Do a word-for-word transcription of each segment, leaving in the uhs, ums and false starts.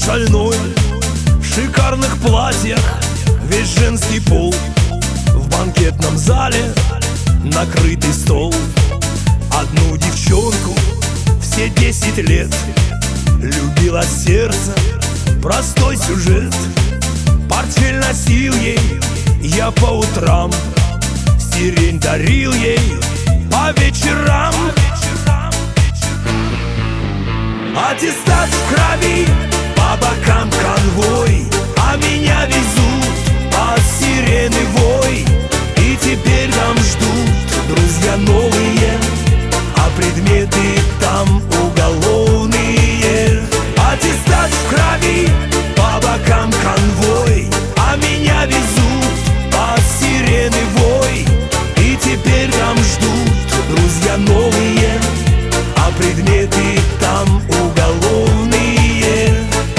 шальной, в шикарных платьях, весь женский пол. В банкетном зале накрытый стол. Одну девчонку все десять лет любила сердце, простой сюжет. Портфель носил ей я по утрам, сирень дарил ей по вечерам. Аттестат в крови, по бокам конвой, а меня везут под сирены вой. И теперь там ждут друзья новые, а предметы там уголовные. Аттестат в крови, по бокам конвой, а меня везут под сирены вой. И теперь там ждут друзья новые, а предметы там уголовные.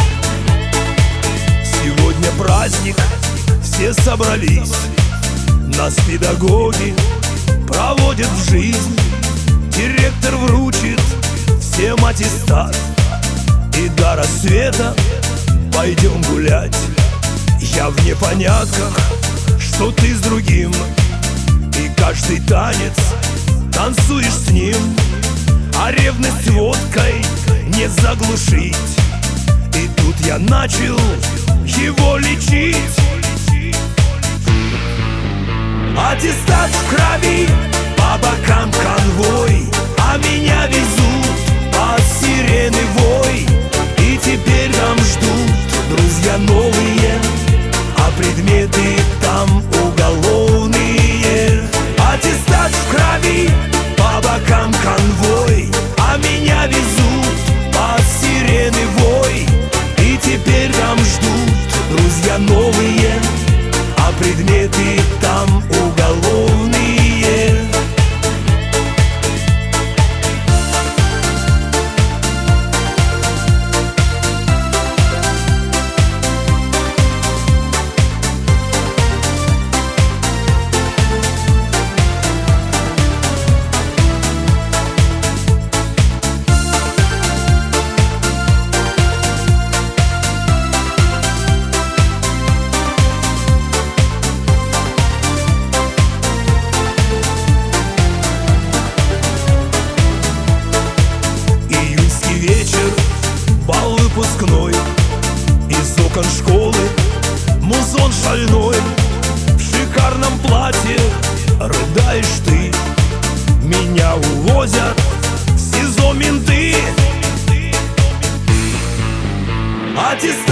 Сегодня праздник, все собрались, нас педагоги проводят в жизнь. Директор вручит всем аттестат, и до рассвета пойдем гулять. Я в непонятках, что ты с другим, и каждый танец танцуешь с ним. А ревность водкой не заглушить, и тут я начал его лечить. Аттестат в крови, по бокам конвой, а меня везут под сирены вой. И теперь там ждут друзья новые, а предметы там уголовные. Аттестат в крови, по бокам конвой, а меня везут под сирены вой. И теперь там ждут друзья новые, а предметы там уголовные. Бал выпускной, из окон школы музон шальной. В шикарном платье рыдаешь ты, меня увозят в СИЗО менты. Аттестат